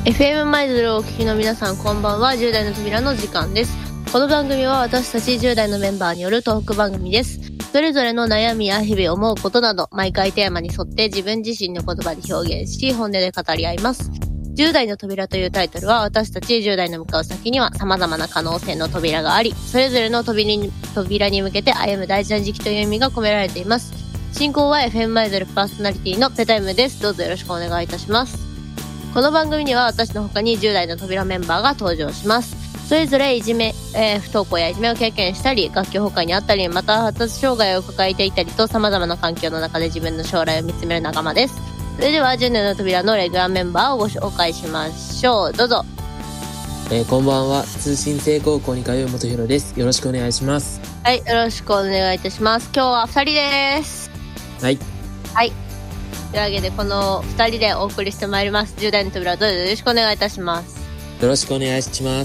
FM マイズルをお聞きの皆さん、こんばんは。10代の扉の時間です。この番組は私たち10代のメンバーによるトーク番組です。それぞれの悩みや日々思うことなど、毎回テーマに沿って自分自身の言葉で表現し、本音で語り合います。10代の扉というタイトルは、私たち10代の向かう先には様々な可能性の扉があり、それぞれの扉に向けて歩む大事な時期という意味が込められています。進行は FM マイズルパーソナリティのペタイムです。どうぞよろしくお願いいたします。この番組には私の他に10代の扉メンバーが登場します。それぞれ不登校やいじめを経験したり、学級崩壊にあったり、また発達障害を抱えていたりと、様々な環境の中で自分の将来を見つめる仲間です。それでは10代の扉のレギュラーメンバーをご紹介しましょう。どうぞ。 こんばんは。通信制高校に通う元弘です。よろしくお願いします。 はい、よろしくお願いいたします。今日は2人です。 はい。 はい。というわけで、この2人でお送りしてまいります。10代の扉、どうぞよろしくお願いいたします。 よろしくお願いします。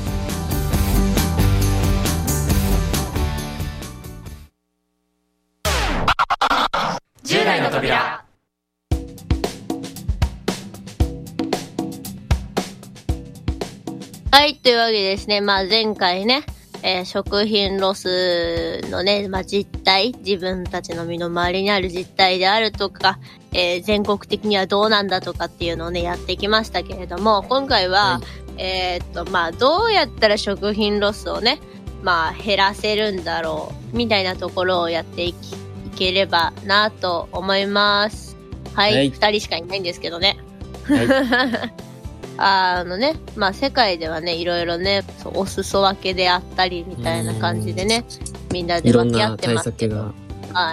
10代の扉。 はい、というわけでですね、前回ね、食品ロスのね、実態、自分たちの身の回りにある実態であるとか、全国的にはどうなんだとかっていうのをね、やってきましたけれども、今回は、どうやったら食品ロスをね、減らせるんだろう、みたいなところをやっていければなと思います。はい、2人しかいないんですけどね。はい世界ではね、いろいろね、お裾分けであったりみたいな感じでね、みんなで分け合ってますけど。 いろんな対策が、 はい。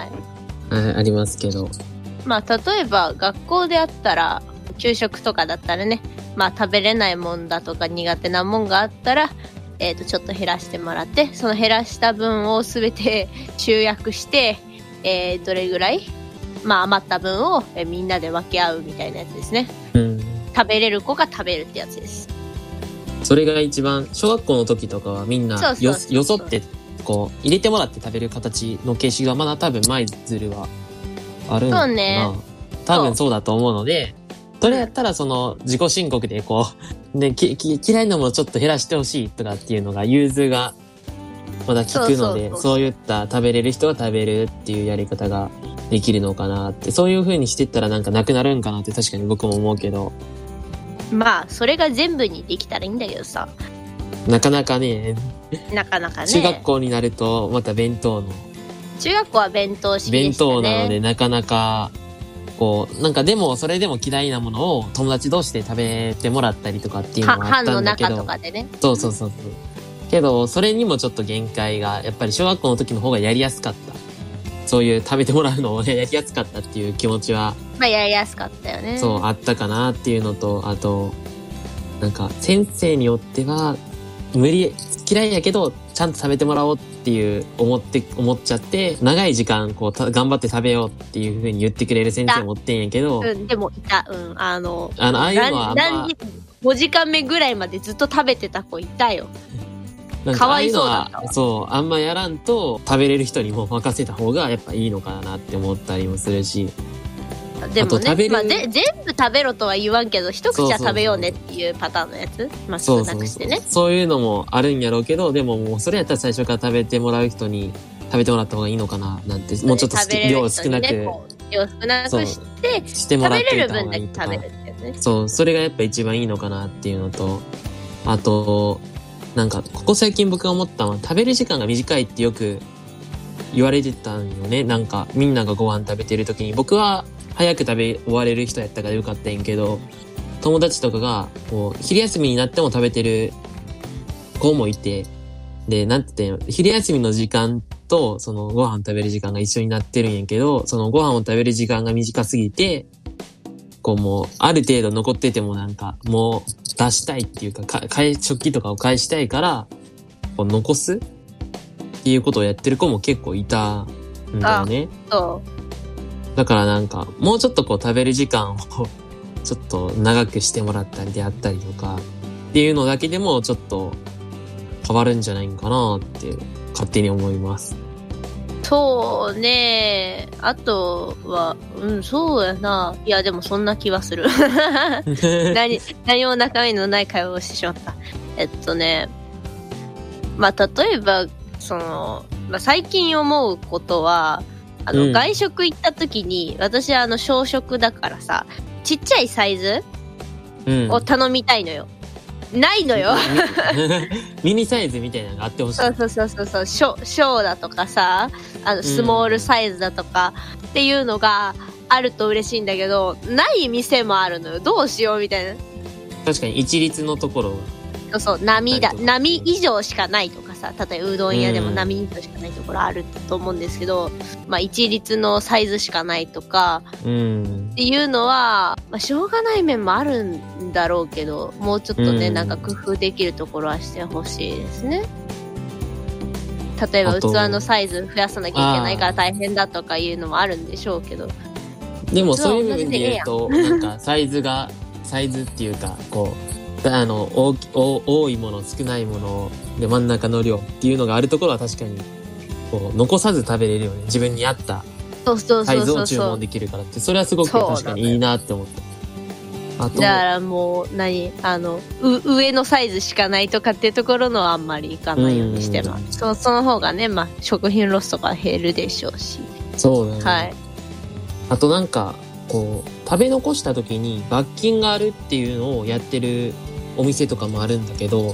ありますけど。 例えば学校であったら、給食とかだったらね、食べれないもんだとか苦手なもんがあったら、ちょっと減らしてもらって、その減らした分をすべて集約して、どれぐらい余った分をみんなで分け合うみたいなやつですね。食べれる子が食べるってやつです。 それが一番、小学校の時とかはみんなよそってこう入れてもらって食べる形の形式がまだ多分舞鶴はあるんだな。 そうね。 多分そうだと思うので、それやったらその自己申告でこう、ね、嫌いなものちょっと減らしてほしいとかっていうのが融通がまだ聞くので、そういった食べれる人は食べるっていうやり方ができるのかなって、そういう風にしてったらなんかなくなるんかなって確かに僕も思うけど。 それが全部にできたらいいんだけどさ。 なかなかね。中学校になるとまた弁当の。 中学校は弁当式でしたね。 弁当なのでなかなか、でもそれでも嫌いなものを友達同士で食べてもらったりとかっていうのがあったんだけど。 班の中とかでね。 そう。けど、それにもちょっと限界が、やっぱり小学校の時の方がやりやすかった。そういう食べてもらうのをやりやすかったっていう気持ちは。 やりやすかったよね。 そう、あったかなっていうのと、あと、先生によっては、嫌いやけど、ちゃんと食べてもらおうっていう思っちゃって、長い時間、頑張って食べようっていう風に言ってくれる先生もおってんやけど。 でもいた。 ああいうのは 5時間目ぐらいまでずっと食べてた子いたよ。かわいそうだったわ。 そう、あんまやらんと食べれる人にも任せた方がやっぱいいのかなって思ったりもするし。 でもね、全部食べろとは言わんけど、一口は食べようねっていうパターンのやつ、少なくしてね。 そういうのもあるんやろうけど、でももうそれやったら最初から食べてもらう人に食べてもらった方がいいのかななんて、もうちょっと量少なくしてもらっていた方がいいとか。そう、それがやっぱ一番いいのかなっていうのと、あと、ここ最近僕が思ったのは、食べる時間が短いってよく言われてたんよね。みんながご飯食べてる時に、僕は早く食べ終われる人やったからよかったんやけど、友達とかが、昼休みになっても食べてる子もいて、で、昼休みの時間と、そのご飯食べる時間が一緒になってるんやけど、そのご飯を食べる時間が短すぎて、もう、ある程度残っててももう出したいっていうか、食器とかを返したいから、残すっていうことをやってる子も結構いたんだよね。だからもうちょっと食べる時間をちょっと長くしてもらったりであったりとか、っていうのだけでもちょっと変わるんじゃないかなって勝手に思います。 そうね。あとは、そうやな。いや、でもそんな気はする。何も中身のない会話をしてしまった。まあ、例えば、最近思うことは、外食行った時に、私小食だからさ、ちっちゃいサイズを頼みたいのよ。ないのよ。 ミニサイズみたいなのがあってほしい。 小だとかさ、スモールサイズだとかっていうのがあると嬉しいんだけど、ない店もあるのよ。どうしようみたいな。 確かに一律のところ。 波以上しかないとかさ、例えばうどん屋でも波以上しかないところあると思うんですけど、まあ一律のサイズしかないとか、っていうのは、まあしょうがない面もあるんだろうけど、もうちょっとね、なんか工夫できるところはしてほしいですね。例えば器のサイズ増やさなきゃいけないから大変だとかいうのもあるんでしょうけど。 でもそういう部分で言うと、なんかサイズっていうか、こう、多いもの少ないもので真ん中の量っていうのがあるところは確かにこう残さず食べれるよね。自分に合ったサイズを注文できるからって、それはすごく確かにいいなって思った。あとだからもう上のサイズしかないとかっていうところのはあんまりいかないようにしてます。その方がね、まあ食品ロスとか減るでしょうし。 そうだね。 はい。 あとなんかこう食べ残した時に罰金があるっていうのをやってるお店とかもあるんだけど、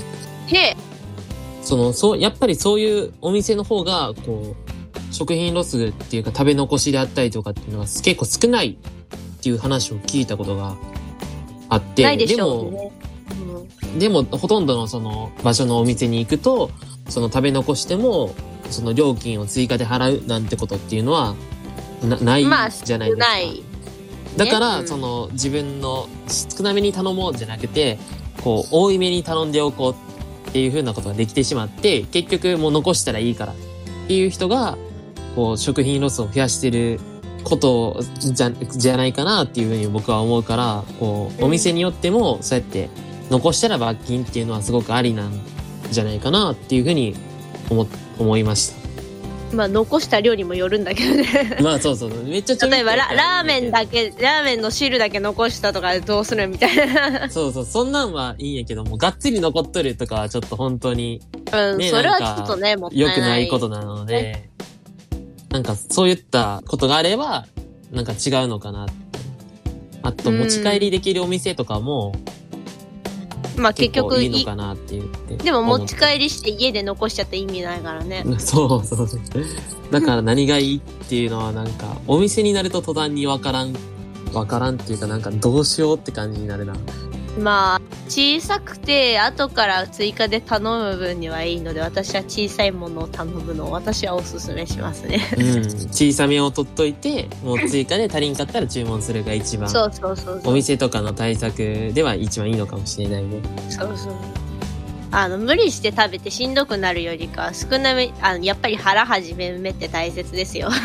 やっぱりそういうお店の方がこう食品ロスっていうか食べ残しであったりとかっていうのが結構少ないっていう話を聞いたことがあって、 ないでしょうね。 でもほとんどのその場所のお店に行くと、その食べ残してもその料金を追加で払うなんてことっていうのはないじゃないですか。 ない。 だから、自分の少なめに頼もうじゃなくて、こう、多いめに頼んでおこうっていう風なことができてしまって、結局もう残したらいいからっていう人が、こう、食品ロスを増やしてることじゃないかなっていう風に僕は思うから、こう、お店によっても、そうやって残したら罰金っていうのはすごくありなんじゃないかなっていう風に思いました。 まあ残した量にもよるんだけどね。 まあそうめっちゃちょい。 例えばラーメンの汁だけ残したとかでどうするみたいな。 そんなんはいいんやけども、がっつり残っとるとかはちょっと本当に、 ね、それはちょっとね、もったいない。 良くないことなので、なんかそういったことがあれば、なんか違うのかな。あと持ち帰りできるお店とかも、 まあ結局いいのかなって言って。 でも持ち帰りして家で残しちゃって意味ないからね。 そう。だから何がいいっていうのはなんか、お店になると途端にわからんっていうかなんかどうしようって感じになるな。 まあ、小さくて後から追加で頼む分にはいいので、私は小さいものを頼むのを私はおすすめしますね。 小さめを取っといて、もう追加で足りんかったら注文するが一番。 そう。 お店とかの対策では一番いいのかもしれないね。 そう。無理して食べてしんどくなるよりか少なめ、やっぱり腹始めって大切ですよ。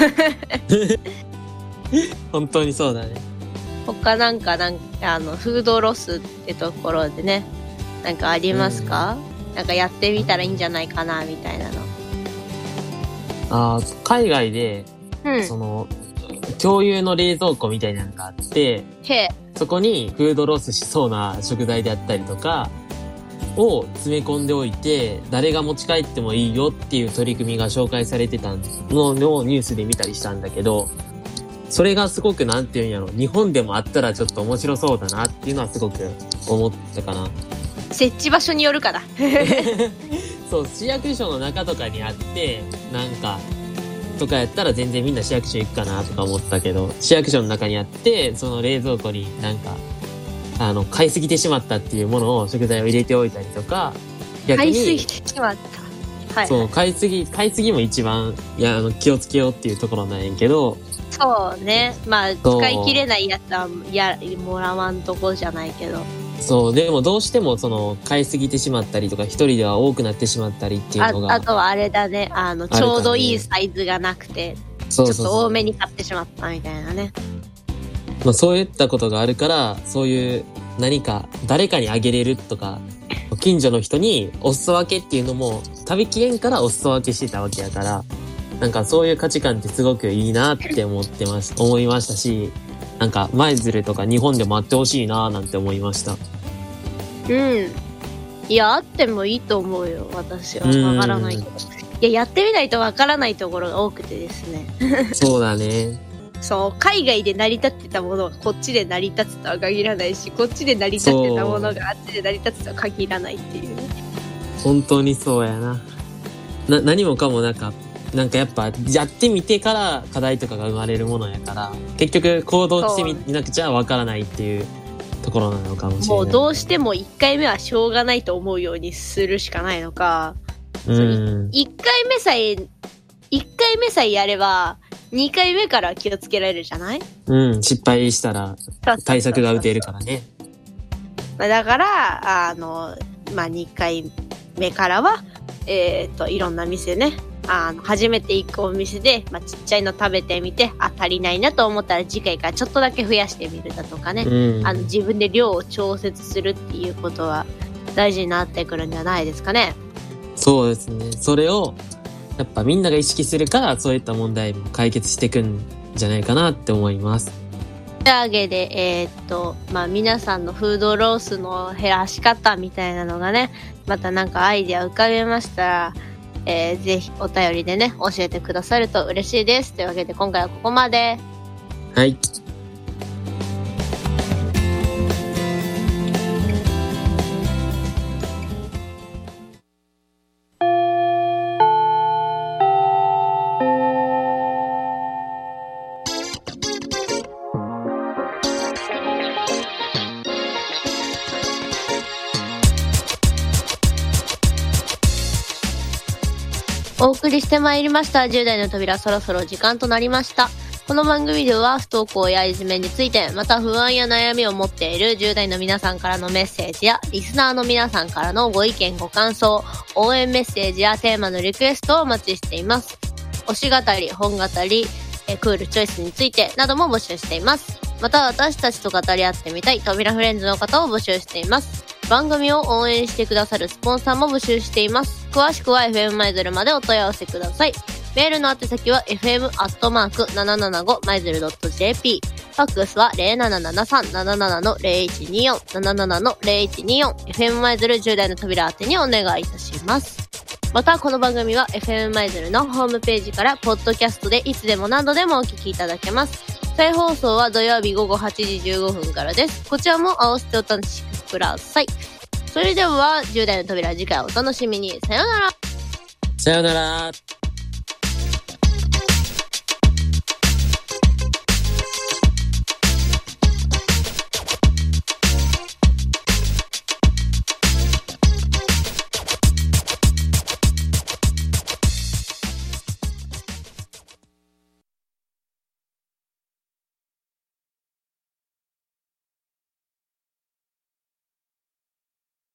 本当にそうだね。 他フードロスってところでね、なんかありますか？なんかやってみたらいいんじゃないかなみたいなの。 海外で、共有の冷蔵庫みたいなのがあって、そこにフードロスしそうな食材であったりとかを詰め込んでおいて、誰が持ち帰ってもいいよっていう取り組みが紹介されてたのをニュースで見たりしたんだけど、それがすごくなんていうんやろ、日本でもあったらちょっと面白そうだなっていうのはすごく思ったかな。 設置場所によるかな。 そう、市役所の中とかにあって、なんか、とかやったら全然みんな市役所行くかなとか思ったけど、市役所の中にあって、その冷蔵庫になんか、買いすぎてしまったっていうものを食材を入れておいたりとか、 逆に。買いすぎてしまった。はい。 そう、買いすぎも一番、気をつけようっていうところなんやけど、 そうね。まあ、使い切れないやつは、もらわんとこじゃないけど。 そう、でもどうしても買いすぎてしまったりとか、一人では多くなってしまったりっていうのが。 あとはあれだね、ちょうどいいサイズがなくて、ちょっと多めに買ってしまったみたいなね。 まあそういったことがあるから、そういう何か誰かにあげれるとか、近所の人にお裾分けっていうのも食べきれんからお裾分けしてたわけやから、 なんかそういう価値観ってすごくいいなって思いましたし、なんか舞鶴とか日本でもあってほしいななんて思いました。 うん。いや、あってもいいと思うよ、私は。わからないけど。いや、やってみないとわからないところが多くてですね。 そうだね。 そう、海外で成り立ってたものがこっちで成り立つとは限らないし、こっちで成り立ってたものがあっちで成り立つとは限らないっていうね。 本当にそうやな。何もかもなんかやっぱやってみてから課題とかが生まれるものやから、結局行動してみなくちゃわからないっていうところなのかもしれない。 もうどうしても1回目はしょうがないと思うようにするしかないのか。1回目さえやれば、2回目から気をつけられるじゃない？ 失敗したら対策が打てるからね。 だから、2回目からは、いろんな店ね、初めて行くお店で、ちっちゃいの食べてみて、足りないなと思ったら次回からちょっとだけ増やしてみるだとかね、自分で量を調節するっていうことは大事になってくるんじゃないですかね。 そうですね。それを、やっぱみんなが意識するから、そういった問題も解決していくんじゃないかなって思います。 というわけで、皆さんのフードロスの減らし方みたいなのがね、またなんかアイデア浮かべましたら、ぜひお便りでね、教えてくださると嬉しいです。というわけで今回はここまで。 はい。 お送りしてまいりました10代の扉、そろそろ時間となりました。この番組では不登校やいじめについて、また不安や悩みを持っている10代の皆さんからのメッセージやリスナーの皆さんからのご意見ご感想、応援メッセージやテーマのリクエストをお待ちしています。推し語り、本語り、クールチョイスについてなども募集しています。また私たちと語り合ってみたい扉フレンズの方を募集しています。番組を応援してくださるスポンサーも募集しています。詳しくは FM 舞鶴までお問い合わせください。メールの宛先は fm@775maizuru.jp、 ファックスは 0773-77-0124 77-0124、 FM 舞鶴10代の扉宛てにお願いいたします。またこの番組は FM 舞鶴のホームページからポッドキャストでいつでも何度でもお聞きいただけます。再放送は土曜日午後8時15分からです。こちらも合わせてお楽しみください。それでは10代の扉、次回お楽しみに。さようなら。 さようなら。